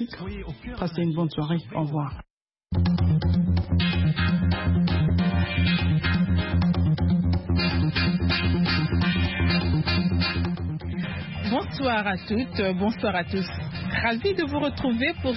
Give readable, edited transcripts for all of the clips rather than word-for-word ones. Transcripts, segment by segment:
Afrique. Passez une bonne soirée. Au revoir. Bonsoir à toutes, bonsoir à tous. Ravi de vous retrouver pour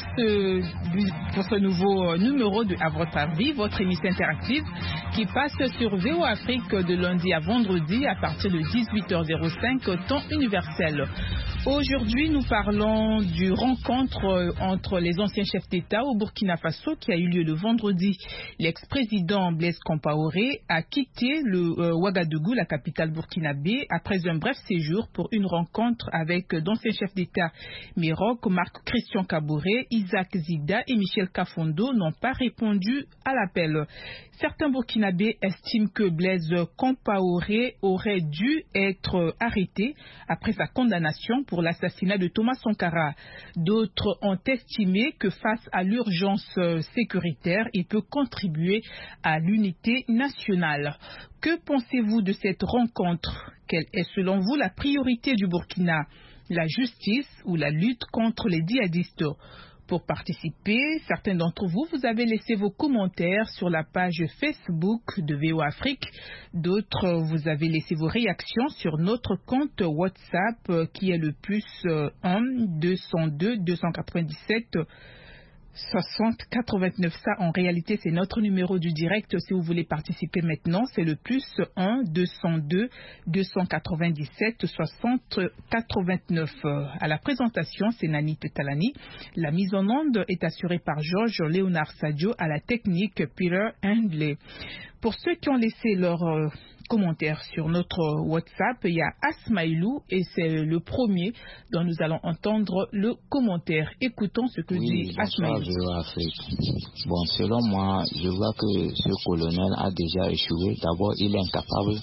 ce nouveau numéro de À votre avis, votre émission interactive qui passe sur VO Afrique de lundi à vendredi à partir de 18h05 temps universel. Aujourd'hui, nous parlons du rencontre entre les anciens chefs d'État au Burkina Faso qui a eu lieu le vendredi. L'ex-président Blaise Compaoré a quitté le Ouagadougou, la capitale burkinabé, après un bref séjour pour une rencontre avec d'anciens chefs d'État. Meroc, Marc-Christian Kaboré, Isaac Zida et Michel Kafondo n'ont pas répondu à l'appel. Certains Burkinabés estiment que Blaise Compaoré aurait dû être arrêté après sa condamnation pour l'assassinat de Thomas Sankara. D'autres ont estimé que face à l'urgence sécuritaire, il peut contribuer à l'unité nationale. Que pensez-vous de cette rencontre? Quelle est selon vous la priorité du Burkina? La justice ou la lutte contre les djihadistes? Pour participer, certains d'entre vous, vous avez laissé vos commentaires sur la page Facebook de VO Afrique. D'autres, vous avez laissé vos réactions sur notre compte WhatsApp qui est le plus 1 202 297 60 89. Ça, en réalité, c'est notre numéro du direct. Si vous voulez participer maintenant, c'est le plus 1 202 297 60 89. À la présentation, c'est Nani Tetalani. La mise en onde est assurée par Georges Léonard Sadio, à la technique Peter Handley. Pour ceux qui ont laissé leurs commentaires sur notre WhatsApp, il y a Asmaïlou et c'est le premier dont nous allons entendre le commentaire. Écoutons ce que dit Asmaïlou. Bon, selon moi, je vois que ce colonel a déjà échoué. D'abord, il est incapable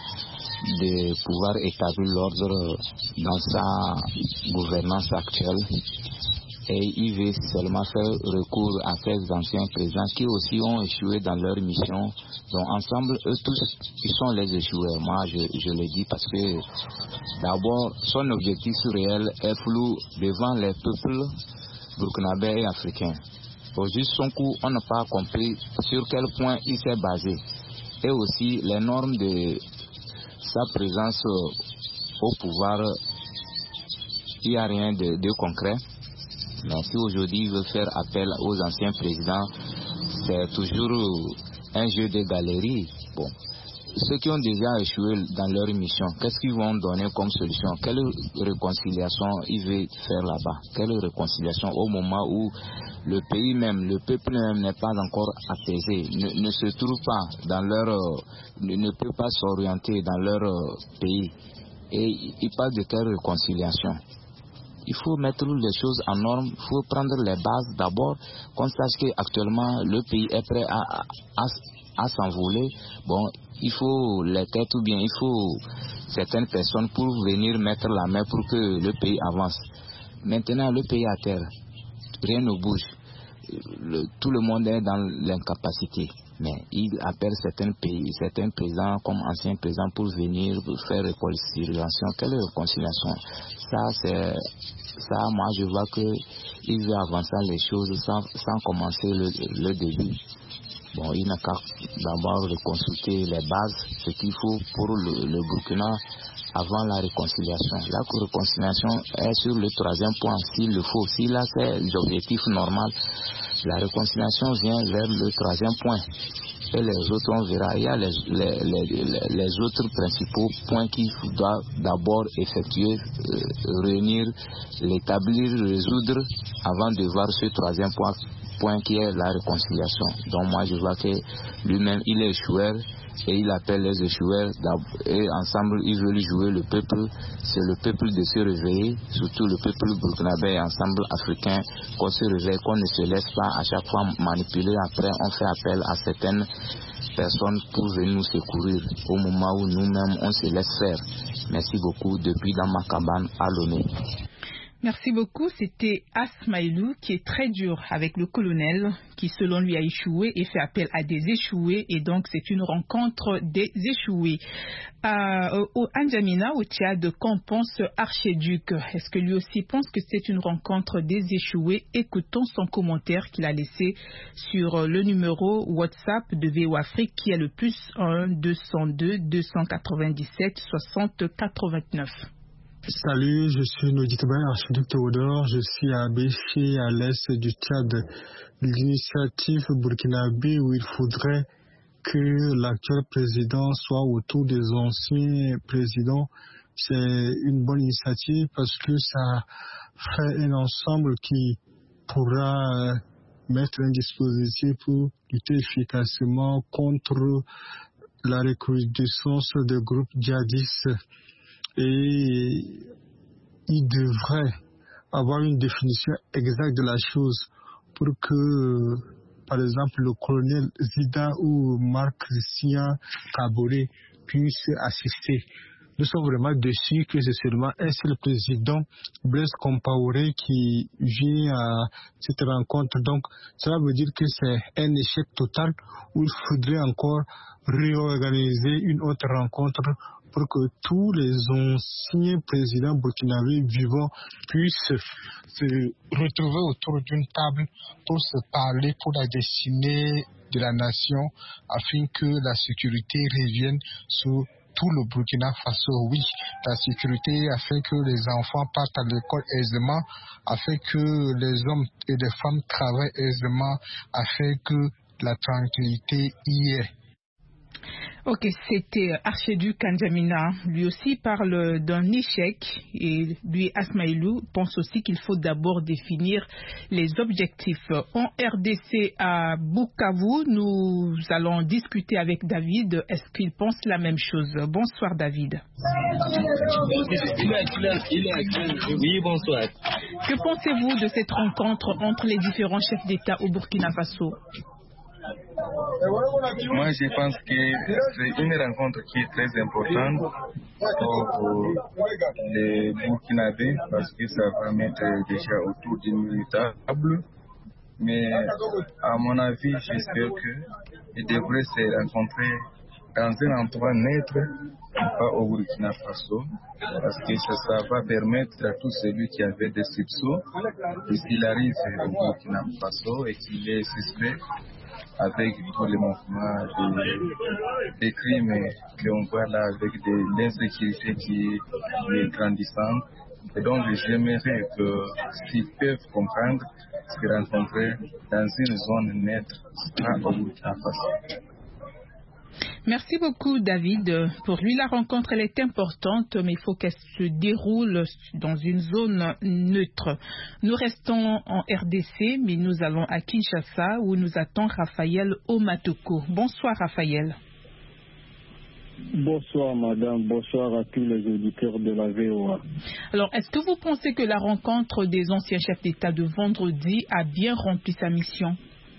de pouvoir établir l'ordre dans sa gouvernance actuelle. Et il veut seulement faire recours à ces anciens présidents qui aussi ont échoué dans leur mission. Donc ensemble, eux tous, ils sont les échoueurs. Moi, je le dis parce que d'abord, son objectif réel est flou devant les peuples burkinabés et africains. Au juste son coup, on n'a pas compris sur quel point il s'est basé. Et aussi, les normes de sa présence au pouvoir, il n'y a rien de concret. Mais si aujourd'hui il veut faire appel aux anciens présidents, c'est toujours un jeu de galerie. Bon. Ceux qui ont déjà échoué dans leur mission, qu'est-ce qu'ils vont donner comme solution? Quelle réconciliation ils veulent faire là-bas? Quelle réconciliation au moment où le pays même, le peuple même n'est pas encore apaisé, ne se trouve pas dans leur, ne peut pas s'orienter dans leur pays. Et ils parlent de quelle réconciliation? Il faut mettre les choses en norme, il faut prendre les bases d'abord, qu'on sache qu'actuellement le pays est prêt à s'envoler. Bon, il faut les têtes ou bien il faut certaines personnes pour venir mettre la main pour que le pays avance. Maintenant, le pays est à terre, rien ne bouge. Tout le monde est dans l'incapacité. Mais il appelle certains présidents comme anciens présidents pour venir faire réconciliation. Quelle réconciliation? Ça, moi je vois qu'il veut avancer les choses sans commencer le début. Bon, il n'a qu'à d'abord reconsulter les bases, ce qu'il faut pour le Burkina avant la réconciliation. La réconciliation est sur le troisième point, s'il le faut. Si là c'est l'objectif normal, la réconciliation vient vers le troisième point. Et les autres, on verra. Il y a les autres principaux points qu'il doit d'abord effectuer, réunir, l'établir, résoudre, avant de voir ce troisième point qui est la réconciliation. Donc moi je vois que lui-même il est échoueur et il appelle les échoueurs et ensemble ils veulent jouer le peuple. C'est le peuple de se réveiller, surtout le peuple burkinabé et ensemble africain, qu'on se réveille, qu'on ne se laisse pas à chaque fois manipuler. Après on fait appel à certaines personnes pour venir nous secourir au moment où nous-mêmes on se laisse faire. Merci beaucoup depuis dans ma cabane à Lomé. Merci beaucoup. C'était Asmaïlou qui est très dur avec le colonel qui, selon lui, a échoué et fait appel à des échoués. Et donc, c'est une rencontre des échoués. Au N'Djamena, au Tchad, qu'en pense Archiduc? Est-ce que lui aussi pense que c'est une rencontre des échoués? Écoutons son commentaire qu'il a laissé sur le numéro WhatsApp de VO Afrique qui est le +1 202 297 60 89. Salut, je suis Noditoubaï, archiduc Théodore, je suis à Béché, à l'est du Tchad. L'initiative burkinabé où il faudrait que l'actuel président soit autour des anciens présidents, c'est une bonne initiative parce que ça fait un ensemble qui pourra mettre un dispositif pour lutter efficacement contre la recrudescence des groupes djihadistes. Et il devrait avoir une définition exacte de la chose pour que, par exemple, le colonel Zida ou Marc-Christian Kaboré puissent assister. Nous sommes vraiment déçus que c'est seulement un seul président, Blaise Compaoré, qui vient à cette rencontre. Donc, cela veut dire que c'est un échec total où il faudrait encore réorganiser une autre rencontre pour que tous les anciens présidents burkinabés vivants puissent se retrouver autour d'une table pour se parler pour la destinée de la nation afin que la sécurité revienne sur tout le Burkina Faso. Oui, la sécurité afin que les enfants partent à l'école aisément, afin que les hommes et les femmes travaillent aisément, afin que la tranquillité y est. Ok, c'était Archiduc N'Djamena. Lui aussi parle d'un échec et lui, Asmaïlou, pense aussi qu'il faut d'abord définir les objectifs. En RDC à Bukavu, nous allons discuter avec David. Est-ce qu'il pense la même chose? Bonsoir David. Oui, bonsoir. Que pensez-vous de cette rencontre entre les différents chefs d'État au Burkina Faso? Moi, je pense que c'est une rencontre qui est très importante pour les Burkinabés parce que ça va mettre déjà autour d'une table. Mais à mon avis, j'espère qu'ils devraient se rencontrer dans un endroit neutre, pas au Burkina Faso, parce que ça va permettre à tout celui qui avait des soupçons, s'il arrive au Burkina Faso et qu'il est suspect, avec tous les mouvements des crimes qu'on voit là, avec l'insécurité qui est grandissante. Et donc, j'aimerais que s'ils peuvent comprendre, se rencontrer dans une zone neutre, pas au Burkina Faso. Merci beaucoup David. Pour lui, la rencontre elle est importante, mais il faut qu'elle se déroule dans une zone neutre. Nous restons en RDC, mais nous allons à Kinshasa où nous attend Raphaël Omatoko. Bonsoir Raphaël. Bonsoir madame, bonsoir à tous les auditeurs de la VOA. Alors, est-ce que vous pensez que la rencontre des anciens chefs d'État de vendredi a bien rempli sa mission?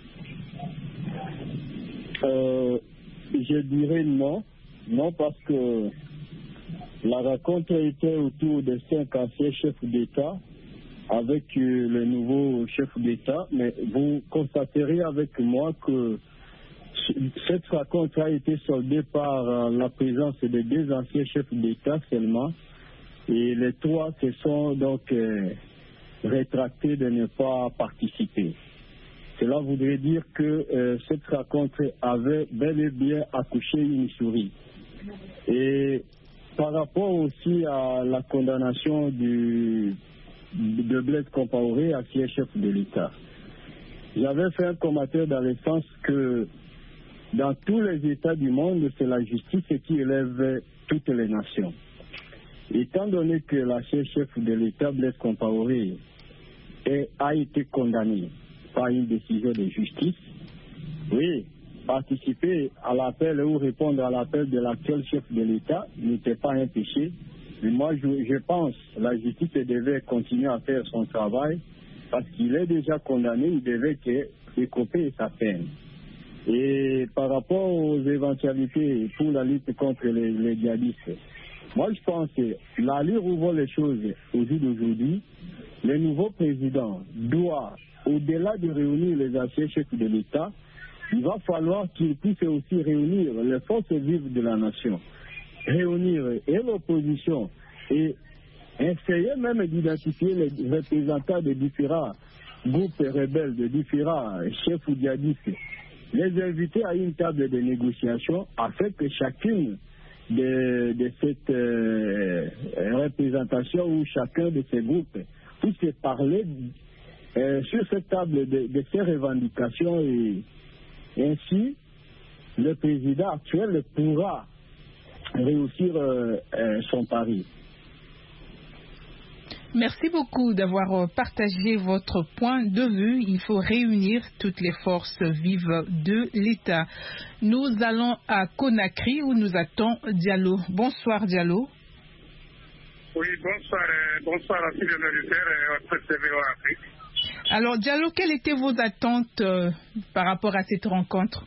Je dirais non. Non, parce que la rencontre était autour des 5 anciens chefs d'État avec le nouveau chef d'État. Mais vous constaterez avec moi que cette rencontre a été soldée par la présence des 2 anciens chefs d'État seulement. Et les 3 se sont donc rétractés de ne pas participer. Cela voudrait dire que cette rencontre avait bel et bien accouché une souris. Et par rapport aussi à la condamnation de Blaise Compaoré, ancien chef de l'État, j'avais fait un commentaire dans le sens que dans tous les États du monde, c'est la justice qui élève toutes les nations. Étant donné que l'ancien chef de l'État, Blaise Compaoré, a été condamné par une décision de justice, oui, participer à l'appel ou répondre à l'appel de l'actuel chef de l'État n'était pas un péché. Mais moi, je pense que la justice devait continuer à faire son travail parce qu'il est déjà condamné, il devait écoper sa peine. Et par rapport aux éventualités pour la lutte contre les djihadistes, moi je pense que l'allure où vont les choses au jour d'aujourd'hui, le nouveau président doit, au-delà de réunir les anciens chefs de l'État, il va falloir qu'il puisse aussi réunir les forces vives de la nation, réunir et l'opposition et essayer même d'identifier les représentants de différents groupes rebelles, de différents chefs ou djihadistes, les inviter à une table de négociation afin que chacune de cette représentation ou chacun de ces groupes puisse parler sur cette table de ces revendications et ainsi le président actuel pourra réussir son pari. Merci beaucoup d'avoir partagé votre point de vue. Il faut réunir toutes les forces vives de l'État. Nous allons à Conakry où nous attend Diallo. Bonsoir Diallo. Oui, bonsoir à tous les auditeurs et votre TVA Afrique. Alors Diallo, quelles étaient vos attentes par rapport à cette rencontre?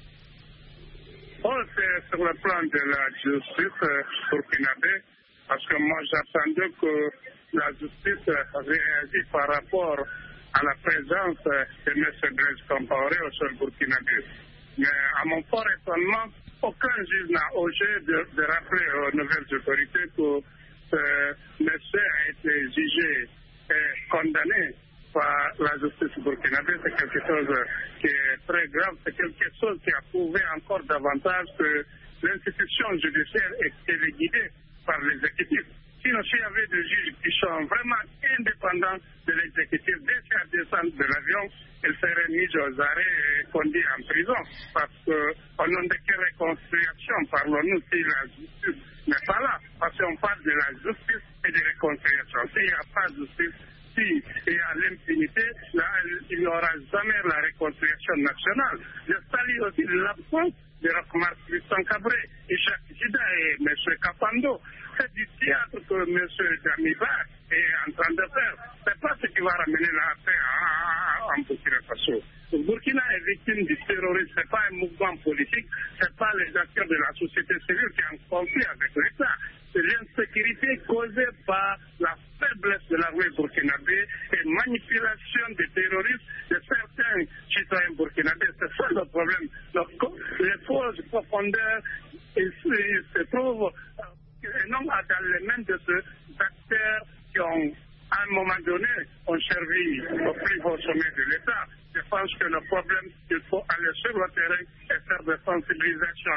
C'est sur le plan de la justice burkinabé, parce que moi j'attendais que la justice réagit par rapport à la présence de M. Blaise Compaoré au sol burkinabé. Mais à mon fort étonnement, aucun juge n'a osé de rappeler aux nouvelles autorités que ce monsieur a été jugé et condamné par la justice burkinabé. C'est quelque chose qui est très grave, c'est quelque chose qui a prouvé encore davantage que l'institution judiciaire est téléguidée par l'exécutif. Sinon, s'il y avait des juges qui sont vraiment indépendants de l'exécutif, dès qu'à descendre de l'avion, ils seraient mis aux arrêts et conduits en prison. Parce qu'au nom de quelle réconciliation parlons-nous si la justice n'est pas là? Parce qu'on parle de la justice et de réconciliation. S'il n'y a pas de justice, s'il y a l'impunité, il n'y aura jamais la réconciliation nationale. Je salue aussi l'absence de Roch-Marc Christian Cabré, Ishaq Jida et M. Kapando. C'est du théâtre que M. Damiba est en train de faire. Ce n'est pas ce qui va ramener la paix en Burkina Faso. Le Burkina est victime du terrorisme. Ce n'est pas un mouvement politique, ce n'est pas les acteurs de la société civile qui ont conflit avec l'État. C'est l'insécurité causée par la faiblesse de l'armée burkinabé et manipulation des terroristes de certains citoyens burkinabés. C'est ça le problème. Donc, les fausses profondeurs se trouvent non dans les mains de ces acteurs qui ont, à un moment donné, ont servi au plus haut sommet de l'État. Je pense que le problème, il faut aller sur le terrain et faire des sensibilisations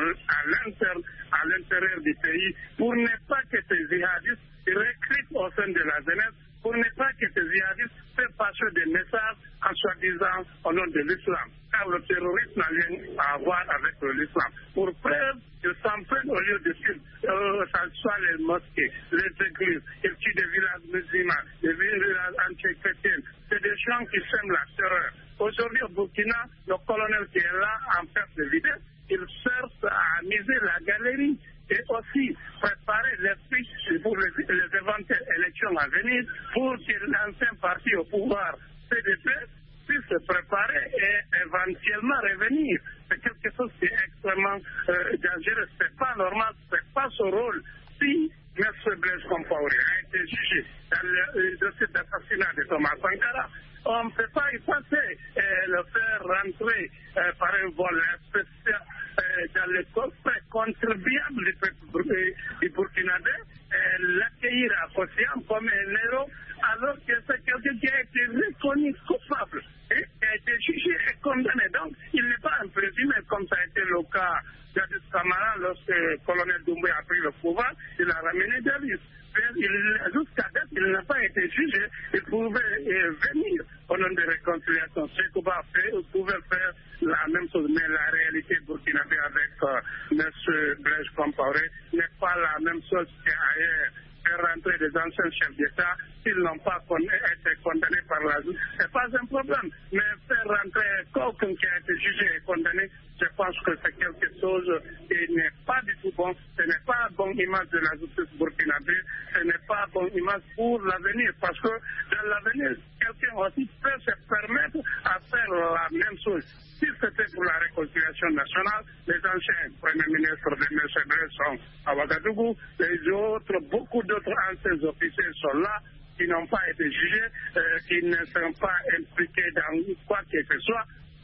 à l'intérieur du pays pour ne pas que ces djihadistes recrutent au sein de la jeunesse, pour ne pas que ces djihadistes fassent passer des messages en soi-disant au nom de l'islam. Car le terrorisme n'a rien à voir avec l'islam. Pour preuve, ils s'en prennent au lieu de suivre, ça soit les mosquées, les églises, ils tuent des villages musulmans, des villages anti-chrétiens. C'est des gens qui sèment la terreur. Aujourd'hui au Burkina, le colonel qui est là en perte de vitesse, il cherche à miser la galerie et aussi préparer l'esprit pour les éventuelles élections à venir pour que l'ancien parti au pouvoir, CDP, puisse se préparer et éventuellement revenir. C'est quelque chose qui est extrêmement dangereux. Ce n'est pas normal, ce n'est pas son rôle. Si M. Blaise Compaoré a été jugé dans le dossier d'assassinat de Thomas Sankara, on ne peut pas y passer et le faire rentrer par un vol spécial dans le coffre contribuable du Burkinabé et l'accueillir à Kosiam comme un héros alors que c'est quelqu'un qui a été reconnu coupable et qui a été jugé et condamné. Donc, il n'est pas un présumé comme ça a été le cas d'Adis Camara lorsque le colonel Doumbouya a pris le pouvoir, il a ramené Davis. Jusqu'à date, il n'a pas été jugé, il pouvait venir au nom de réconciliation. Ce qu'on va faire, il pouvait faire la même chose, mais la réalité burkinabé avec M. Blaise Compaoré n'est pas la même chose qu'ailleurs. Faire rentrer des anciens chefs d'État, s'ils n'ont pas été condamnés par la justice, ce n'est pas un problème. Mais faire rentrer quelqu'un qui a été jugé et condamné, je pense que c'est quelque chose qui n'est pas du tout bon. Ce n'est pas une bonne image de la justice burkinabé, ce n'est pas une bonne image pour l'avenir. Parce que dans l'avenir, quelqu'un aussi peut se permettre à faire la même chose. Si c'était pour la réconciliation nationale, les anciens premiers ministres de M. Blaise sont à Ouagadougou, les autres, beaucoup d'autres anciens officiers sont là, qui n'ont pas été jugés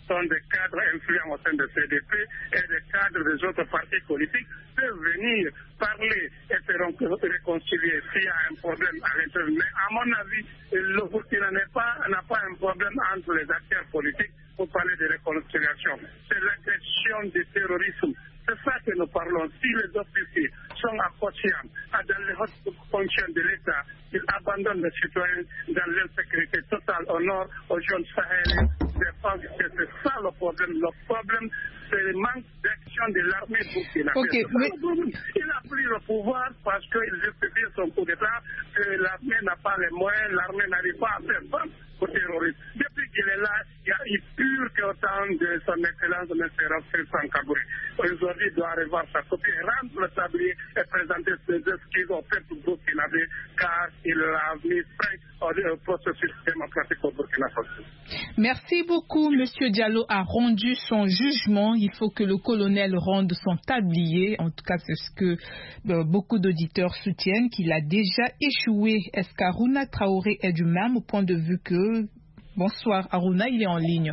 sont des cadres influents au sein de CDP et des cadres des autres partis politiques peuvent venir parler et se réconcilier s'il y a un problème à l'intérieur. Mais à mon avis, le Burkina n'a pas un problème entre les acteurs politiques pour parler de réconciliation. C'est la question du terrorisme. C'est ça que nous parlons. Si les officiers sont inconscients dans les hautes fonctions de l'État, ils abandonnent les citoyens dans l'insécurité totale au nord, aux zones sahéliennes. Je pense que c'est ça le problème. Le problème, c'est le manque d'action de l'armée burkinabé. Il a pris le pouvoir parce qu'il justifie son coup d'État, que l'armée n'a pas les moyens, l'armée n'arrive pas à faire face aux terroristes. Depuis qu'il est là, il y a eu pur que autant de son excellence M. Raphaël Sankabouri. Aujourd'hui, il doit revoir sa copie, rendre le tablier et présenter ses excuses au peuple burkinabé, car il a mis fin au processus démocratique au Burkina Faso. Merci beaucoup, M. Diallo a rendu son jugement. Il faut que le colonel rende son tablier. En tout cas, c'est ce que beaucoup d'auditeurs soutiennent, qu'il a déjà échoué. Est-ce qu'Aruna Traoré est du même point de vue que... Bonsoir, Aruna, il est en ligne.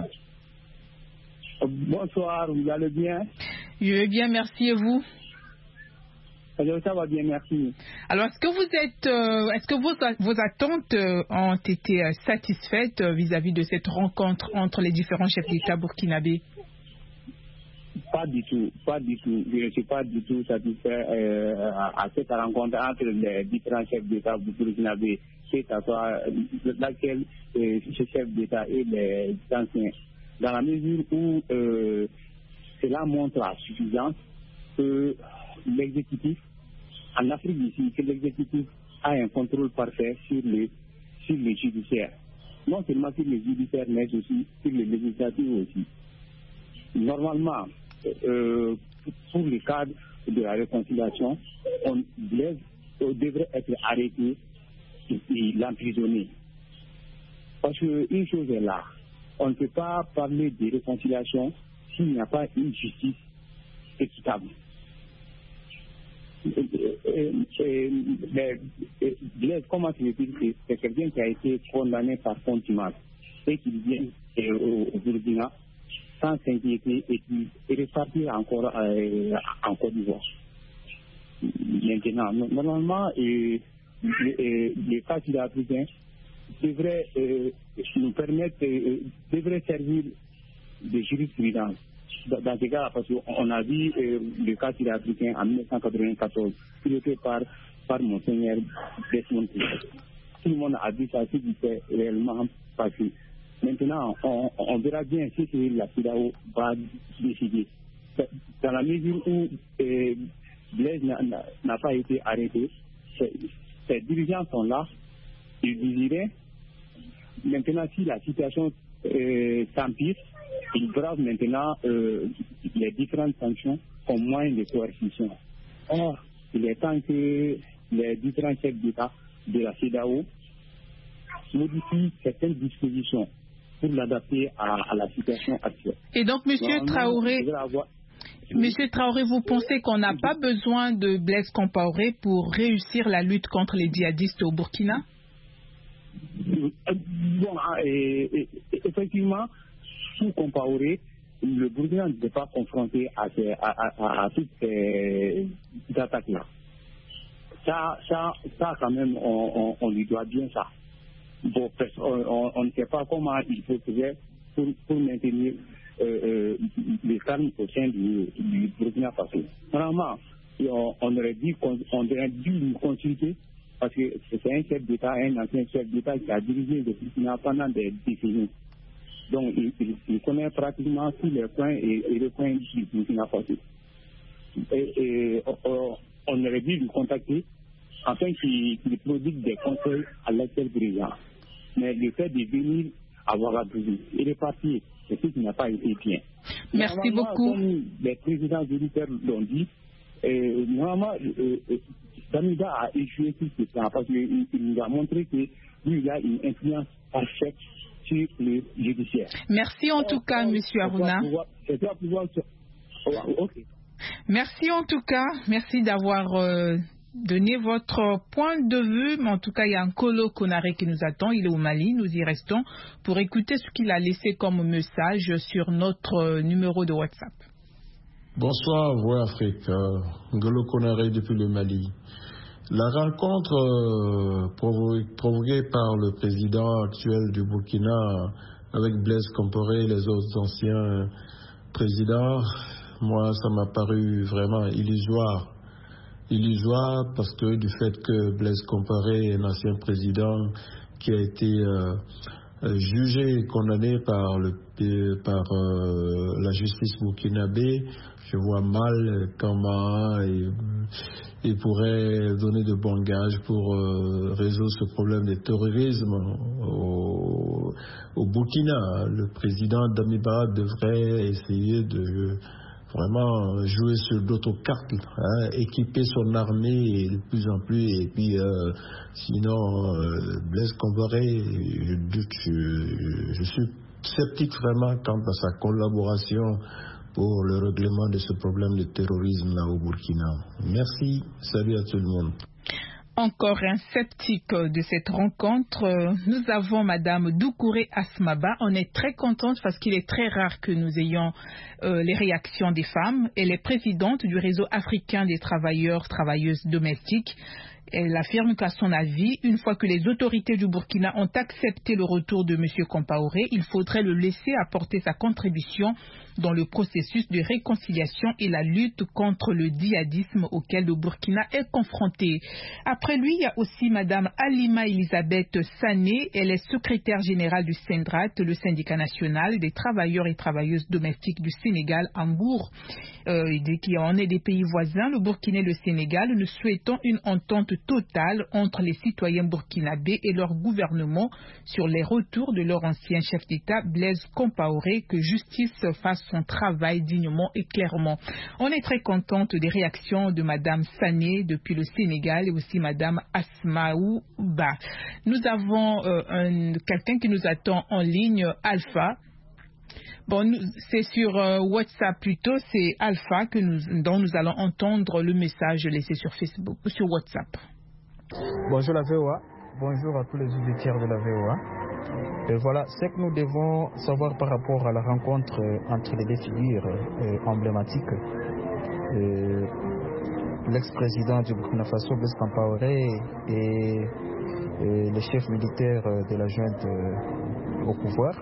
Bonsoir, vous allez bien? Je vais bien, merci, et vous? Ça va bien, merci. Alors, est-ce que vos attentes ont été satisfaites vis-à-vis de cette rencontre entre les différents chefs d'État burkinabés? Pas du tout. Je ne suis pas du tout satisfait à cette rencontre entre les différents chefs d'État burkinabés, c'est à toi laquelle ces chefs d'État et les anciens, dans la mesure où cela montre la suffisance que l'exécutif, en Afrique d'ici, que l'exécutif a un contrôle parfait sur le judiciaire. Non seulement sur le judiciaire, mais aussi sur le législatif aussi. Normalement, pour le cadre de la réconciliation, on devrait être arrêté et l'emprisonner. Parce qu'une chose est là, on ne peut pas parler de réconciliation s'il n'y a pas une justice équitable. Blaise, comment tu veux dire que c'est quelqu'un qui a été condamné par contumace et qui vient au Burkina sans s'inquiéter et qui est reparti encore en Côte d'Ivoire. Maintenant, normalement, les cas sud-africains devraient nous permettre, devraient servir de jurisprudence. Dans ce cas, parce qu'on a vu le cas sud-africain en 1994, piloté par Monseigneur Desmond Tutu. Tout le monde a vu ça, ce qui s'est réellement passé. Maintenant, on verra bien ce que la CEDEAO va décider. Dans la mesure où Blaise n'a pas été arrêté, ses dirigeants sont là, ils désiraient. Maintenant, si la situation s'empire, ils bravent maintenant les différentes sanctions comme moyen de coercition. Or, il est temps que les différents chefs d'État de la CEDEAO modifient certaines dispositions pour l'adapter à la situation actuelle. Et donc, M. Traoré, vous pensez qu'on n'a pas besoin de Blaise Compaoré pour réussir la lutte contre les djihadistes au Burkina? Bon, effectivement, sous Compaoré, le Burkina ne s'est pas confronté à toutes ces attaques-là. Ça, quand même, on lui doit bien ça. Bon, on ne sait pas comment il faut faire pour maintenir les calmes au sein du Burkina Faso. Normalement, on aurait dû nous consulter parce que c'est un chef d'État, un ancien chef d'État qui a dirigé le Burkina pendant des décennies. Donc, il connaît pratiquement tous les points et les points du Burkina Faso. Et on aurait dû le contacter afin qu'il prodigue des conseils à l'actuel président. Mais le fait de venir à Ouagadougou et de partir, c'est ce qui n'a pas été bien. Merci beaucoup. Comme les présidents militaires l'ont dit, normalement, Damiba a échoué sur ce plan parce qu'il nous a montré que lui, il a une influence parfaite sur le judiciaire. Merci en tout cas, M. Aruna. Okay. Merci en tout cas. Merci d'avoir donner votre point de vue, mais en tout cas, il y a un Kolo Konaré qui nous attend. Il est au Mali. Nous y restons pour écouter ce qu'il a laissé comme message sur notre numéro de WhatsApp. Bonsoir, Voix Afrique. Kolo Konaré depuis le Mali. La rencontre provoquée par le président actuel du Burkina avec Blaise Compaoré et les autres anciens présidents, moi, ça m'a paru vraiment illusoire. Illusoire parce que du fait que Blaise Compaoré est un ancien président qui a été jugé et condamné par la justice burkinabé, je vois mal comment il pourrait donner de bons gages pour résoudre ce problème de terrorisme au Burkina. Le président Damiba devrait essayer de vraiment jouer sur d'autres cartes, équiper son armée de plus en plus, et puis sinon Blaise Compaoré, je suis sceptique vraiment quant à sa collaboration pour le règlement de ce problème de terrorisme là au Burkina. Merci, salut à tout le monde. Encore un sceptique de cette rencontre, nous avons Madame Doucouré Asmaba. On est très contente parce qu'il est très rare que nous ayons les réactions des femmes. Elle est présidente du réseau africain des travailleuses domestiques. Elle affirme qu'à son avis, une fois que les autorités du Burkina ont accepté le retour de M. Compaoré, il faudrait le laisser apporter sa contribution dans le processus de réconciliation et la lutte contre le djihadisme auquel le Burkina est confronté. Après lui, il y a aussi Madame Alima Elisabeth Sané. Elle est secrétaire générale du SENDRAT, le syndicat national des travailleurs et travailleuses domestiques du Sénégal, Hambourg. Qui en est des pays voisins, le Burkina et le Sénégal, nous souhaitons une entente totale entre les citoyens burkinabés et leur gouvernement sur les retours de leur ancien chef d'État, Blaise Compaoré, que justice fasse son travail dignement et clairement. On est très contente des réactions de Madame Sané depuis le Sénégal et aussi Madame Asmaou Ba. Nous avons quelqu'un qui nous attend en ligne, Alpha. Bon, c'est sur WhatsApp plutôt, c'est Alpha dont nous allons entendre le message laissé sur Facebook ou sur WhatsApp. Bonjour la VOA, bonjour à tous les auditeurs de la VOA. Et voilà, ce que nous devons savoir par rapport à la rencontre entre les deux figures emblématiques. L'ex-président du Burkina Faso, Blaise Compaoré, et le chef militaire de la junte au pouvoir.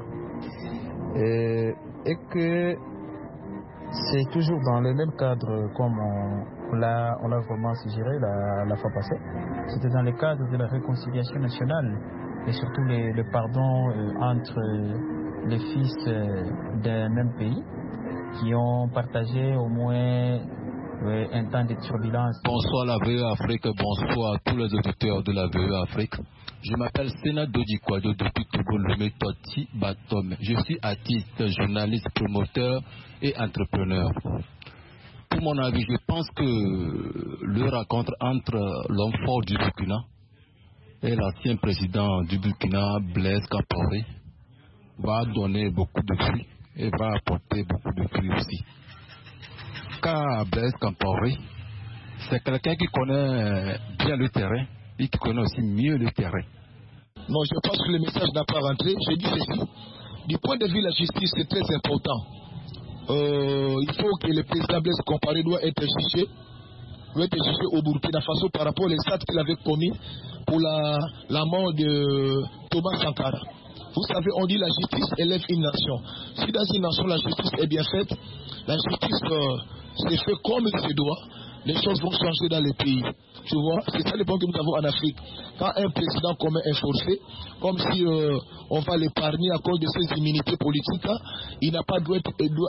Et que c'est toujours dans le même cadre comme on l'a vraiment suggéré la fois passée. C'était dans le cadre de la réconciliation nationale et surtout le pardon entre les fils d'un même pays qui ont partagé au moins un temps de turbulence. Bonsoir la VE Afrique, bonsoir à tous les auditeurs de la VE Afrique. Je m'appelle Sénat Dodikwado depuis Togo-Lomé Toti Batom. Je suis artiste, journaliste, promoteur et entrepreneur. Pour mon avis, je pense que le rencontre entre l'homme fort du Burkina et l'ancien président du Burkina, Blaise Compaoré, va donner beaucoup de fruits et va apporter beaucoup de fruits aussi. Car Blaise Compaoré, c'est quelqu'un qui connaît bien le terrain et qui connaît aussi mieux le terrain. Non, je pense que le message n'a pas rentré. Je dis ceci. Du point de vue de la justice, c'est très important. Il faut que le président Blaise Compaoré doit être jugé au Burkina Faso par rapport aux actes qu'il avait commis pour la mort de Thomas Sankara. Vous savez, on dit la justice élève une nation. Si dans une nation la justice est bien faite, la justice s'est fait comme il se doit, les choses vont changer dans les pays. Tu vois, c'est ça le point que nous avons en Afrique. Quand un président commet un forfait, comme si on va l'épargner à cause de ses immunités politiques, il n'a pas droit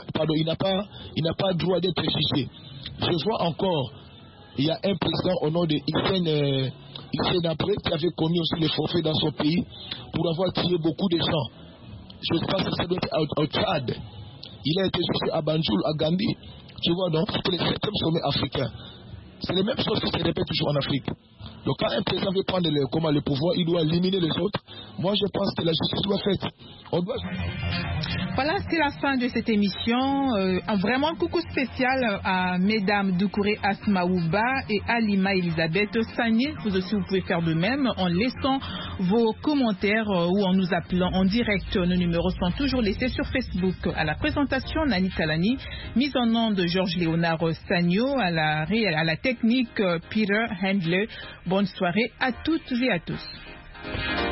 d'être jugé. Je vois encore, il y a un président au nom de Hissène Habré qui avait commis aussi les forfaits dans son pays pour avoir tué beaucoup de gens. Je pense que ça doit être au Tchad. Il a été jugé à Banjul, à Gambie. Tu vois, donc, c'était le 7e sommet africain. C'est les mêmes choses qui se répètent toujours en Afrique. Donc quand un président veut prendre le pouvoir, il doit éliminer les autres Moi, je pense que la justice doit faire. Voilà, c'est la fin de cette émission. Vraiment un coucou spécial à mesdames Doucouré Asmaouba et Alima Elisabeth Sagné. Vous aussi, vous pouvez faire de même en laissant vos commentaires ou en nous appelant en direct. Nos numéros sont toujours laissés sur Facebook. À la présentation, Nani Talani, mise en nom de Georges Léonard Sagno, à la technique Peter Handler. Bonne soirée à toutes et à tous.